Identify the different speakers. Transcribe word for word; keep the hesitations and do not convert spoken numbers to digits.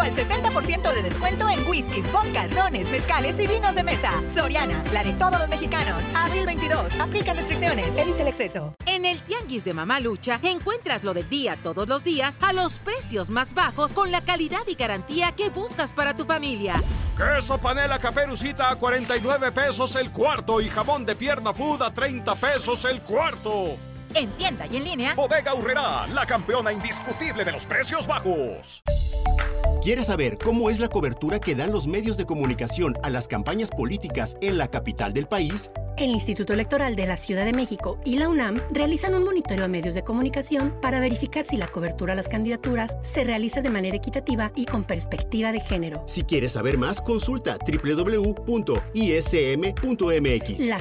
Speaker 1: al setenta por ciento de descuento en whiskies, vodkas, rones, mezcales y vinos de mesa. Soriana, la de todos los mexicanos. Abril veintidós. Aplican restricciones. Evite el exceso.
Speaker 2: En el Tianguis de Mamá Lucha encuentras lo del día todos los días a los precios más bajos con la calidad y garantía que buscas para tu familia.
Speaker 3: Queso panela Caperucita a cuarenta y nueve pesos el cuarto y jamón de pierna food a treinta pesos el cuarto.
Speaker 1: En tienda y en línea.
Speaker 3: Bodega Aurrerá, la campeona indiscutible de los precios bajos.
Speaker 4: ¿Quieres saber cómo es la cobertura que dan los medios de comunicación a las campañas políticas en la capital del país?
Speaker 5: El Instituto Electoral de la Ciudad de México y la UNAM realizan un monitoreo a medios de comunicación para verificar si la cobertura a las candidaturas se realiza de manera equitativa y con perspectiva de género.
Speaker 4: Si quieres saber más, consulta doble u doble u doble u punto i s m punto m x.
Speaker 5: La